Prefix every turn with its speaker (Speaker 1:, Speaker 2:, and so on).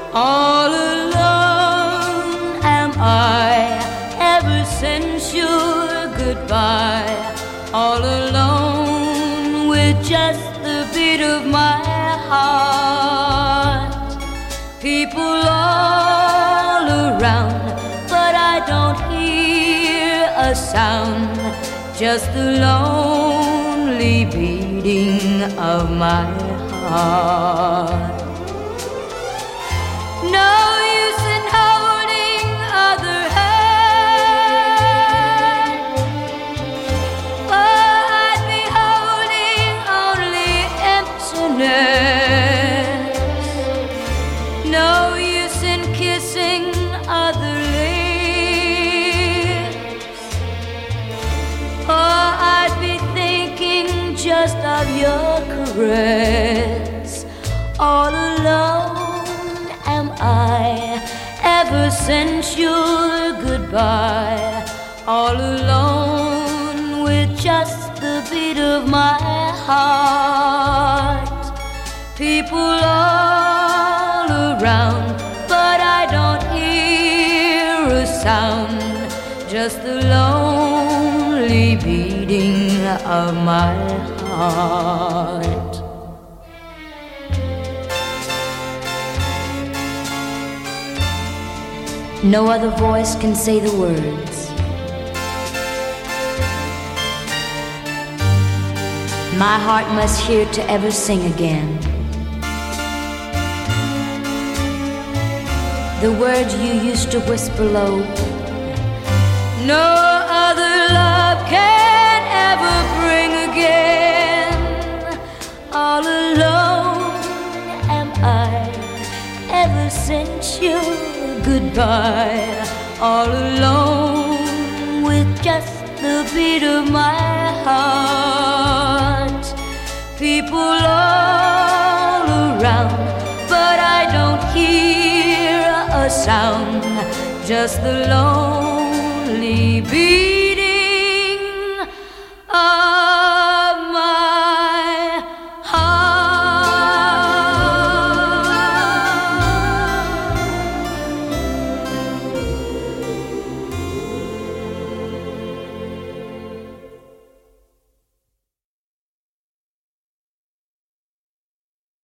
Speaker 1: All alone am I ever since your goodbye. All alone with just the beat of my heart. People all around, but I don't hear a sound. Just the lonely beating of my heart. No use in holding other hand, for I'd be holding only emptiness. No use in kissing other lips, for I'd be thinking just of your caress. All alone am I ever since your goodbye. All alone with just the beat of my heart. People all around, but I don't hear a sound. Just the lonely beating of my heart. No other voice can say the words. My heart must hear to ever sing again. The words you used to whisper low. No other love can ever bring again. All alone am I ever since you goodbye. All alone with just the beat of my heart. People all around, but I don't hear a sound. Just the lonely beating of